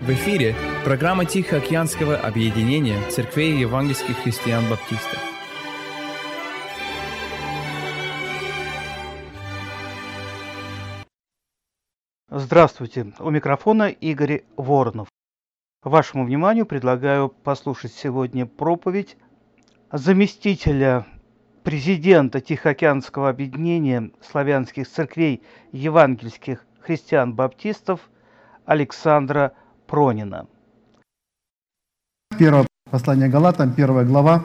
В эфире программа Тихоокеанского объединения церквей евангельских христиан-баптистов. Здравствуйте, у микрофона Игорь Воронов. Вашему вниманию предлагаю послушать сегодня проповедь заместителя президента Тихоокеанского объединения славянских церквей евангельских христиан-баптистов Александра Пронина. Первое послание Галатам, 1 глава,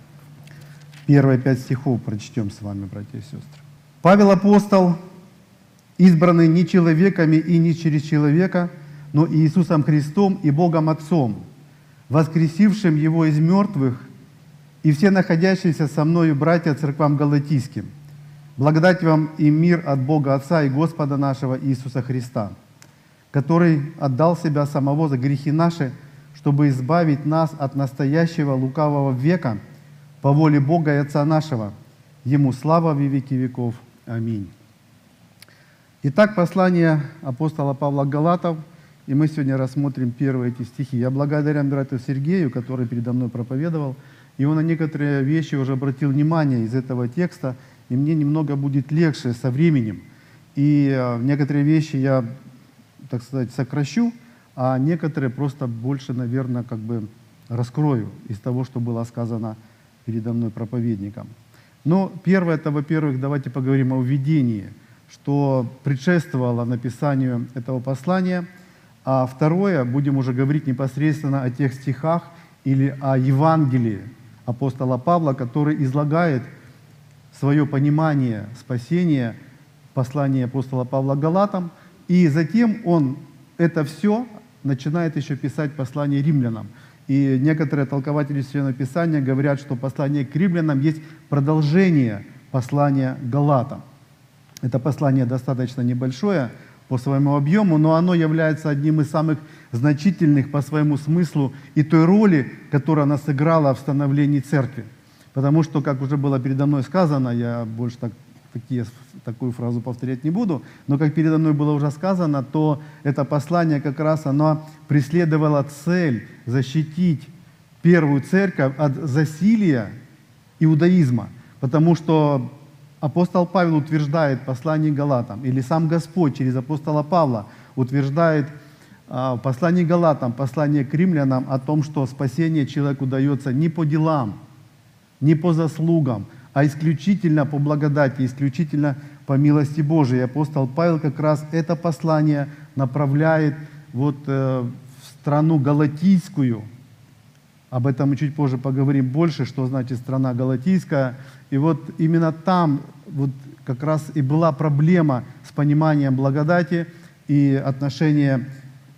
первые 5 стихов прочтем с вами, братья и сестры. Павел апостол, избранный не человеками и не через человека, но Иисусом Христом и Богом Отцом, воскресившим Его из мертвых, и все находящиеся со мною братья церквам галатийским. Благодать вам и мир от Бога Отца и Господа нашего Иисуса Христа, который отдал Себя самого за грехи наши, чтобы избавить нас от настоящего лукавого века по воле Бога и Отца нашего. Ему слава во веки веков. Аминь. Итак, послание апостола Павла к Галатам, и мы сегодня рассмотрим первые эти стихи. Я благодарен брату Сергею, который передо мной проповедовал, и он на некоторые вещи уже обратил внимание из этого текста, и мне немного будет легче со временем. И некоторые вещи я, так сказать, сокращу, а некоторые просто больше, наверное, раскрою из того, что было сказано передо мной проповедником. Но первое, это, во-первых, давайте поговорим о введении, что предшествовало написанию этого послания, а второе, будем уже говорить непосредственно о тех стихах или о Евангелии апостола Павла, который излагает свое понимание спасения, послания апостола Павла к Галатам, и затем он это все начинает еще писать послание римлянам. И некоторые толкователи Священного Писания говорят, что послание к римлянам есть продолжение послания к Галатам. Это послание достаточно небольшое по своему объему, но оно является одним из самых значительных по своему смыслу и той роли, которую она сыграла в становлении церкви. Потому что, как уже было передо мной сказано, я больше такую фразу повторять не буду, но как передо мной было уже сказано, то это послание как раз оно преследовало цель защитить первую церковь от засилия иудаизма. Потому что апостол Павел утверждает в послании к Галатам, или сам Господь через апостола Павла утверждает в послании к Галатам, послании к римлянам о том, что спасение человеку дается не по делам, не по заслугам, а исключительно по благодати, исключительно по милости Божией. И апостол Павел как раз это послание направляет в страну галатийскую. Об этом мы чуть позже поговорим больше, что значит страна галатийская. И вот именно там как раз и была проблема с пониманием благодати и отношения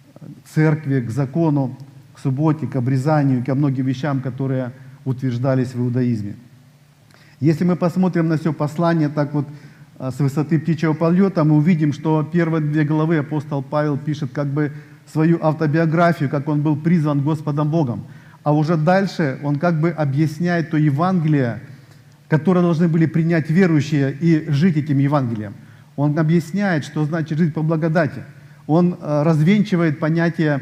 церкви к закону, к субботе, к обрезанию, ко многим вещам, которые утверждались в иудаизме. Если мы посмотрим на все послание так с высоты птичьего полета, мы увидим, что первые 2 главы апостол Павел пишет свою автобиографию, как он был призван Господом Богом. А уже дальше он объясняет то Евангелие, которое должны были принять верующие и жить этим Евангелием. Он объясняет, что значит жить по благодати. Он развенчивает понятие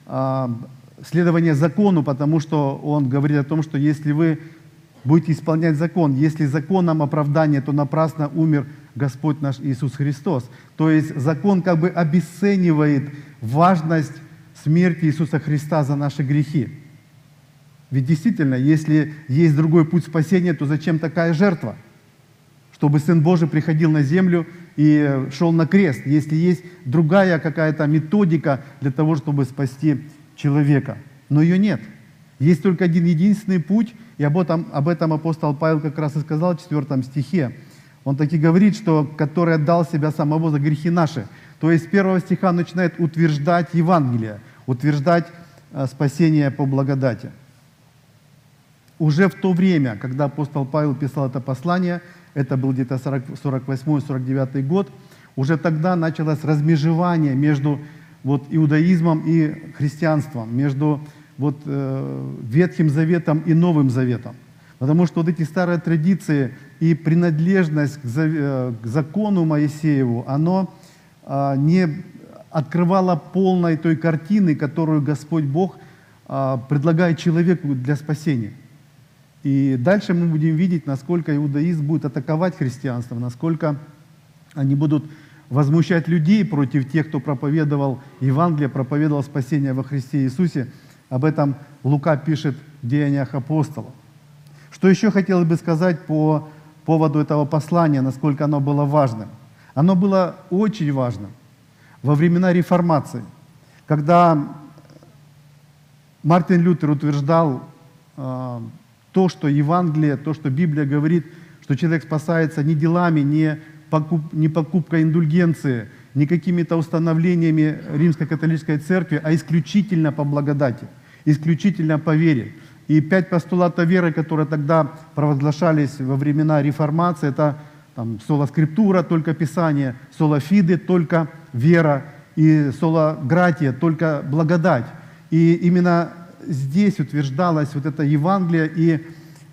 следования закону, потому что он говорит о том, что если вы будете исполнять закон, если законом оправдание, то напрасно умер Господь наш Иисус Христос. То есть закон обесценивает важность смерти Иисуса Христа за наши грехи. Ведь действительно, если есть другой путь спасения, то зачем такая жертва? Чтобы Сын Божий приходил на землю и шел на крест, если есть другая какая-то методика для того, чтобы спасти человека. Но ее нет. Есть только один единственный путь, и об этом апостол Павел как раз и сказал в 4 стихе. Он таки говорит, что «который отдал Себя самого за грехи наши». То есть с 1 стиха он начинает утверждать Евангелие, утверждать спасение по благодати. Уже в то время, когда апостол Павел писал это послание, это был где-то 48-49 год, уже тогда началось размежевание между иудаизмом и христианством, между Ветхим Заветом и Новым Заветом. Потому что эти старые традиции и принадлежность к закону Моисееву, оно не открывало полной той картины, которую Господь Бог предлагает человеку для спасения. И дальше мы будем видеть, насколько иудаизм будет атаковать христианство, насколько они будут возмущать людей против тех, кто проповедовал Евангелие, проповедовал спасение во Христе Иисусе. Об этом Лука пишет в Деяниях апостолов. Что еще хотелось бы сказать по поводу этого послания, насколько оно было важным. Оно было очень важным во времена Реформации, когда Мартин Лютер утверждал то, что Евангелие, то, что Библия говорит, что человек спасается не делами, не покупкой индульгенции, не какими-то установлениями Римской католической церкви, а исключительно по благодати, исключительно по вере. И 5 постулатов веры, которые тогда провозглашались во времена Реформации, это сола скриптура, только Писание, сола фиде, только вера, и сола гратия, только благодать. И именно здесь утверждалось вот это Евангелие, и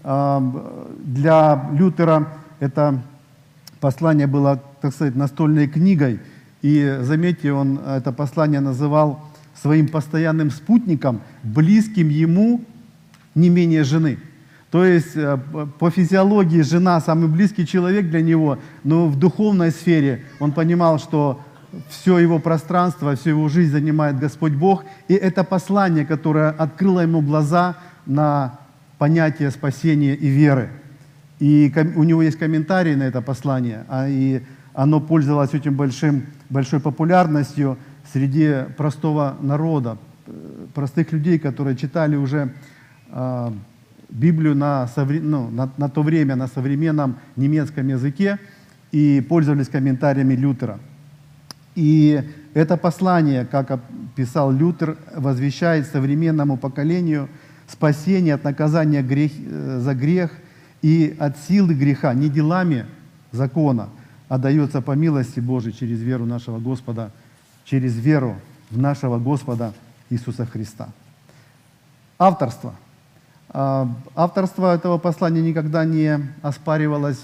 для Лютера это послание было, так сказать, настольной книгой. И заметьте, он это послание называл своим постоянным спутником, близким ему не менее жены. То есть по физиологии жена самый близкий человек для него, но в духовной сфере он понимал, что все его пространство, всю его жизнь занимает Господь Бог. И это послание, которое открыло ему глаза на понятие спасения и веры. И у него есть комментарий на это послание, и оно пользовалось очень большой популярностью среди простого народа, простых людей, которые читали уже Библию на то время на современном немецком языке и пользовались комментариями Лютера. И это послание, как писал Лютер, возвещает современному поколению спасение от наказания за грех и от силы греха, не делами закона, а дается по милости Божией через веру нашего Господа, через веру в нашего Господа Иисуса Христа. Авторство. Авторство этого послания никогда не оспаривалось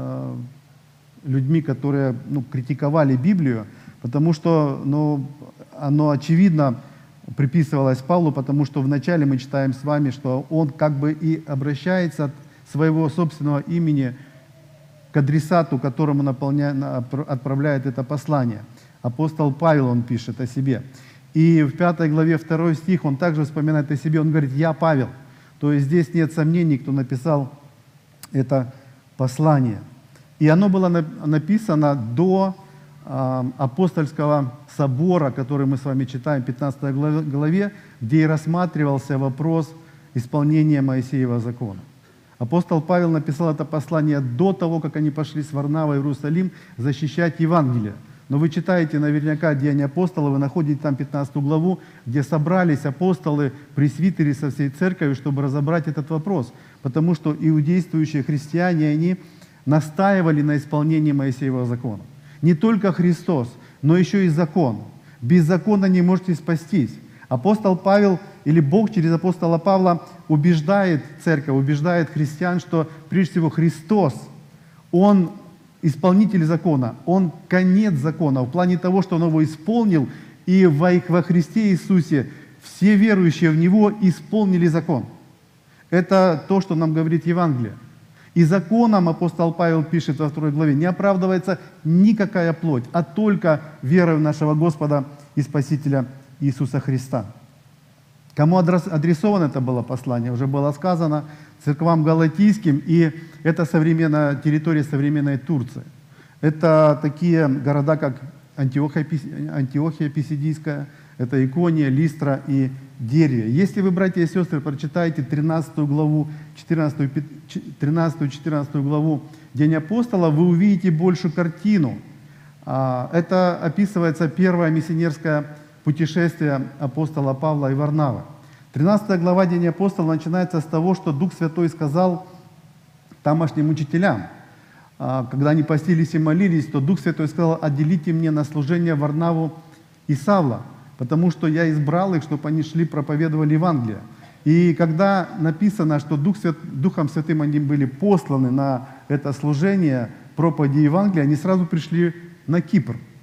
людьми, которые критиковали Библию, потому что оно очевидно приписывалось Павлу, потому что вначале мы читаем с вами, что он как бы и обращается от своего собственного имени к адресату, которому отправляет это послание. Апостол Павел, он пишет о себе. И в 5 главе 2 стих он также вспоминает о себе, он говорит: «Я Павел». То есть здесь нет сомнений, кто написал это послание. И оно было написано до апостольского собора, который мы с вами читаем в 15 главе, где и рассматривался вопрос исполнения Моисеева закона. Апостол Павел написал это послание до того, как они пошли с Варнавой в Иерусалим защищать Евангелие. Но вы читаете наверняка Деяния апостолов, вы находите там 15 главу, где собрались апостолы, пресвитеры со всей церковью, чтобы разобрать этот вопрос. Потому что иудействующие христиане, они настаивали на исполнении Моисеевого закона. Не только Христос, но еще и закон. Без закона не можете спастись. Апостол Павел или Бог через апостола Павла убеждает церковь, убеждает христиан, что прежде всего Христос, Он исполнитель закона, Он конец закона, в плане того, что Он его исполнил, и во Христе Иисусе все верующие в Него исполнили закон. Это то, что нам говорит Евангелие. И законом, апостол Павел пишет во 2 главе, не оправдывается никакая плоть, а только вера в нашего Господа и Спасителя Иисуса Христа. Кому адресовано это было послание, уже было сказано, церквам галатийским, и это территория современной Турции. Это такие города, как Антиохия Писидийская, это Икония, Листра и Дервия. Если вы, братья и сестры, прочитаете 13 главу, 13-14 главу День апостолов, вы увидите большую картину. Это описывается первое миссионерское путешествие апостола Павла и Варнавы. 13 глава День апостолов начинается с того, что Дух Святой сказал тамошним учителям, когда они постились и молились, то Дух Святой сказал: «Отделите мне на служение Варнаву и Савла, потому что я избрал их, чтобы они шли, проповедовали Евангелие». И когда написано, что Духом Святым они были посланы на это служение проповеди Евангелия, они сразу пришли на Кипр.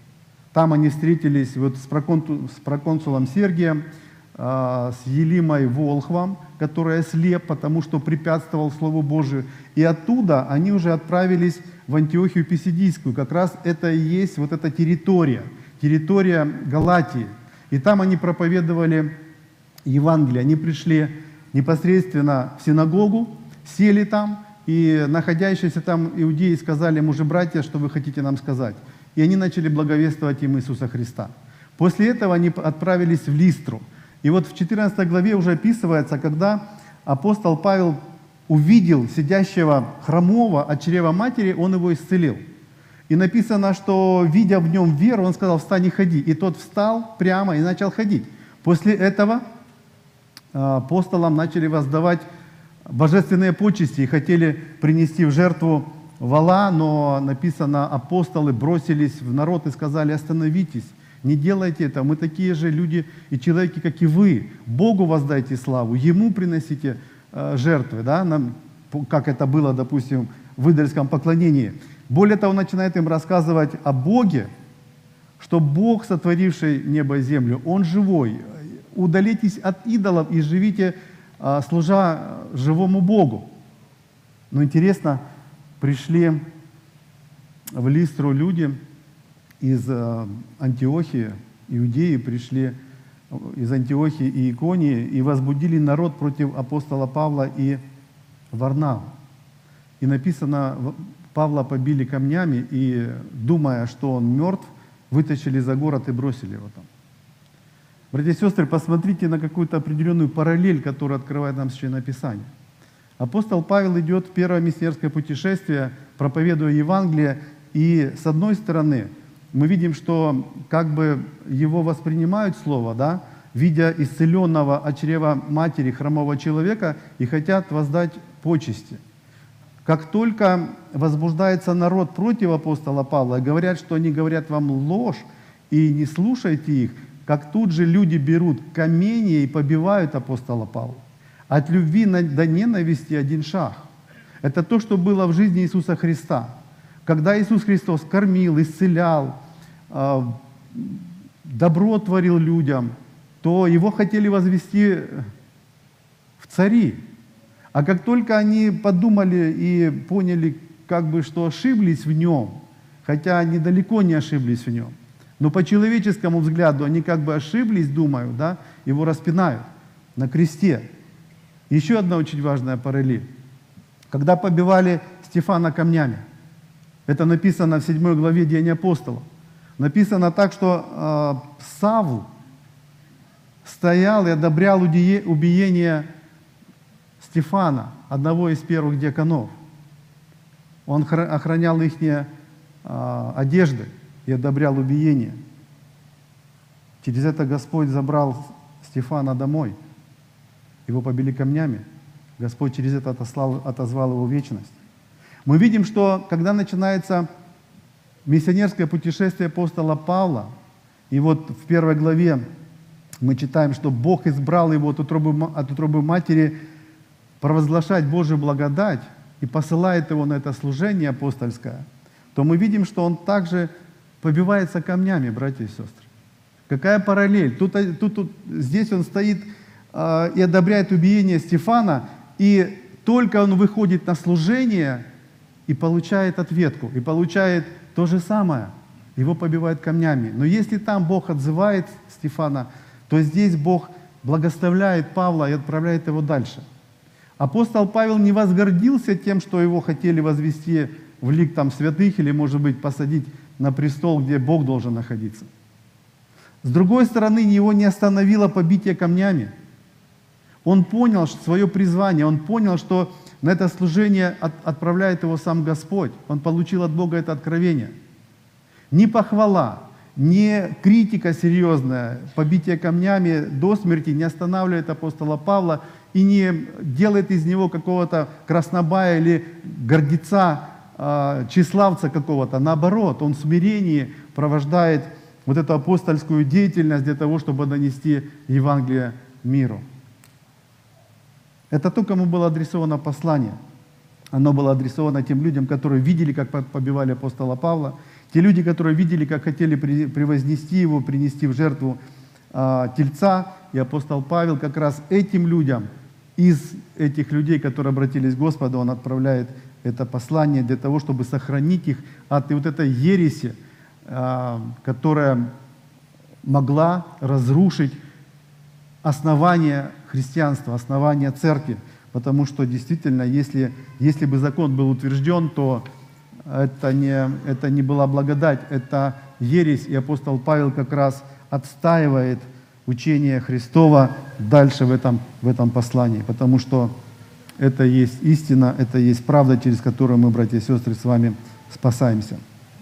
Там они встретились вот с проконсулом Сергием, с Елимой Волхвом, который слеп, потому что препятствовал Слову Божию. И оттуда они уже отправились в Антиохию Писидийскую. Как раз это и есть вот эта территория Галатии. И там они проповедовали Евангелие. Они пришли непосредственно в синагогу, сели там, и находящиеся там иудеи сказали: мужи-братья, что вы хотите нам сказать? И они начали благовествовать им Иисуса Христа. После этого они отправились в Листру. И вот в 14 главе уже описывается, когда апостол Павел увидел сидящего хромого от чрева матери, он его исцелил. И написано, что, видя в нем веру, он сказал: встань и ходи. И тот встал прямо и начал ходить. После этого апостолам начали воздавать божественные почести и хотели принести в жертву вола, но написано, апостолы бросились в народ и сказали: остановитесь, не делайте это, мы такие же люди и человеки, как и вы. Богу воздайте славу, Ему приносите жертвы, да, как это было, допустим, в идольском поклонении. Более того, он начинает им рассказывать о Боге, что Бог, сотворивший небо и землю, Он живой. Удалитесь от идолов и живите, служа живому Богу. Но интересно, пришли в Листру люди из Антиохии, иудеи пришли из Антиохии и Иконии и возбудили народ против апостола Павла и Варнавы. И написано, Павла побили камнями и, думая, что он мертв, вытащили за город и бросили его там. Братья и сестры, посмотрите на какую-то определенную параллель, которую открывает нам Священное Писание. Апостол Павел идет в первое миссионерское путешествие, проповедуя Евангелие, и с одной стороны мы видим, что как бы его воспринимают слово, да, видя исцеленного от чрева матери хромого человека, и хотят воздать почести. Как только возбуждается народ против апостола Павла, и говорят, что они говорят вам ложь, и не слушайте их, как тут же люди берут камни и побивают апостола Павла. От любви до ненависти один шаг. Это то, что было в жизни Иисуса Христа. Когда Иисус Христос кормил, исцелял, добро творил людям, то Его хотели возвести в цари. А как только они подумали и поняли, как бы, что ошиблись в Нем, хотя они далеко не ошиблись в Нем, но по человеческому взгляду они как бы ошиблись, думаю, да, Его распинают на кресте. Еще одна очень важная параллель. Когда побивали Стефана камнями, это написано в 7 главе Деяний апостолов, написано так, что Савл стоял и одобрял убиение Стефана, одного из первых диаконов. Он охранял их одежды и одобрял убиение. Через это Господь забрал Стефана домой. Его побили камнями. Господь через это отозвал его в вечность. Мы видим, что когда начинается миссионерское путешествие апостола Павла, и вот в 1 главе мы читаем, что Бог избрал его от утробы матери провозглашать Божию благодать и посылает его на это служение апостольское, то мы видим, что он также побивается камнями, братья и сестры. Какая параллель? Здесь он стоит и одобряет убиение Стефана, и только он выходит на служение и получает ответку, и получает то же самое. Его побивают камнями. Но если там Бог отзывает Стефана, то здесь Бог благословляет Павла и отправляет его дальше. Апостол Павел не возгордился тем, что его хотели возвести в лик там святых или, может быть, посадить на престол, где Бог должен находиться. С другой стороны, его не остановило побитие камнями. Он понял свое призвание, он понял, что на это служение отправляет его сам Господь. Он получил от Бога это откровение. Ни похвала, ни критика серьезная, побитие камнями до смерти не останавливает апостола Павла и не делает из него какого-то краснобая или гордеца, тщеславца какого-то. Наоборот, он в смирении провождает вот эту апостольскую деятельность для того, чтобы донести Евангелие миру. Это то, кому было адресовано послание. Оно было адресовано тем людям, которые видели, как побивали апостола Павла, Те люди, которые видели, как хотели превознести его, принести в жертву тельца, и апостол Павел как раз этим людям, из этих людей, которые обратились к Господу, он отправляет это послание для того, чтобы сохранить их от вот этой ереси, которая могла разрушить основание христианства, основание церкви. Потому что действительно, если бы закон был утвержден, то это не была благодать, это ересь. И апостол Павел как раз отстаивает учение Христова дальше в этом послании. Потому что это есть истина, это есть правда, через которую мы, братья и сестры, с вами спасаемся.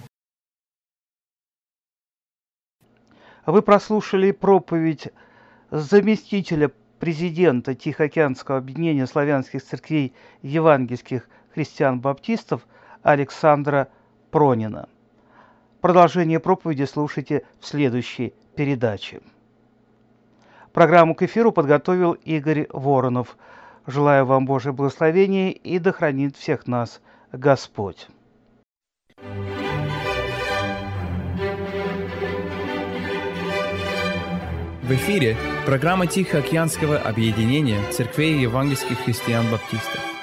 Вы прослушали проповедь заместителя президента Тихоокеанского объединения славянских церквей евангельских христиан-баптистов Александра Пронина. Продолжение проповеди слушайте в следующей передаче. Программу к эфиру подготовил Игорь Воронов. Желаю вам Божьего благословения и да хранит всех нас Господь. В эфире программа Тихоокеанского объединения церквей евангельских христиан-баптистов.